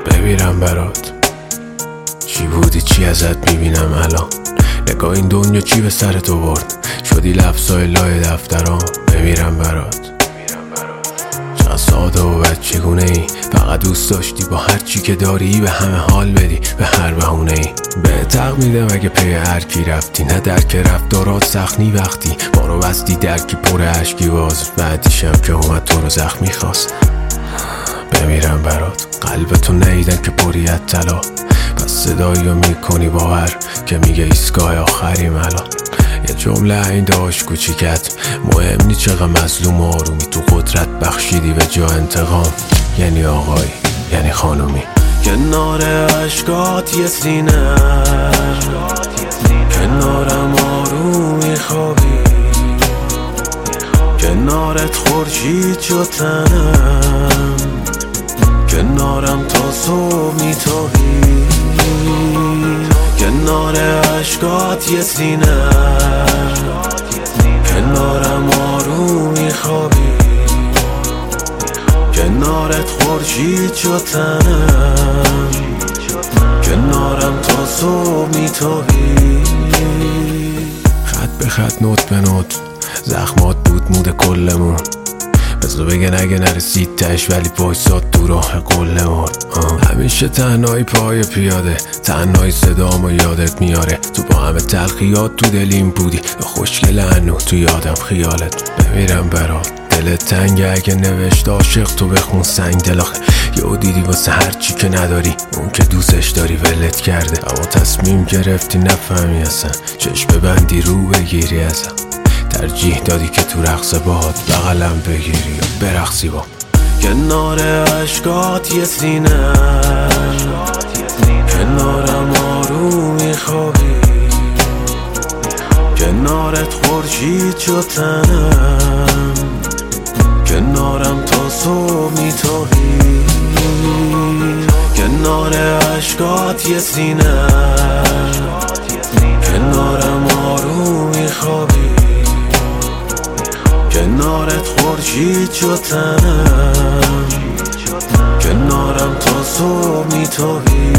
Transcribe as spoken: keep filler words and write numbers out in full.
بمیرم برات. چی بودی چی ازت میبینم الان؟ نگاه این دنیا چی به سر تو برد؟ شدی لفظای لای دفترام. بمیرم برات. چقدر ساده و بچگونه ای، فقط دوست داشتی با هر چی که داری به همه حال بدی، به هر بهونه ای. به تق میدم اگه پی هر کی رفتی، نه درک رفتارات سخنی وقتی ما رو بستی درکی پر عشقی باز. بعدی شب که اومد تو رو زخمی خواست. بمیرم برات. قلبتو نیدن که پریت طلا، پس صدایی رو میکنی باور که میگه ایستگاه آخریم الان. یه جمله این داشت کوچیکت، مهم نی چقدر مظلوم و آرومی، تو قدرت بخشیدی به جا انتقام. یعنی آقایی یعنی خانومی. کنار عشقات یه سینه، کنارم آرومی خوابی، کنارت خورشید شد تنم، کنارم تا صبح میتابی. کنار عشقات یه سینه، کنارم آرومی خوابی، کنارت خورشید شد تنم، کنارم تا صبح میتابی. خط به خط نوت به نوت زخمات بود مود کلمون، بذار بگن اگه نرسید تش ولی وایساد تو راه قلمون. همیشه تنهایی پای پیاده، تنهایی صدامو یادت میاره، تو با همه تلخیات تو دلیم بودی، خوشگل هنو تو یادم خیالت. بمیرم برات. دلت تنگه اگه نوشت عاشق تو بخون سنگ دل آخه، یهو دیدی واسه هر چی که نداری اون که دوستش داری ولت کرده. اما تصمیم گرفتی نفهمی اصلا، چشم ببندی رو بگیری ازم، ترجیح دادی که تو رقص باهات بغلم بگیری و برقصی با. کنار عشقات یه سینه، کنارم آرومی خوابی، کنارت خورشید شد تنم، کنارم تا صبح میتابی. کنار عشقات یه سینه، کنارم آرومی خوابی، کنارت خورشید شد تنم، کنارم تا صبح میتابی.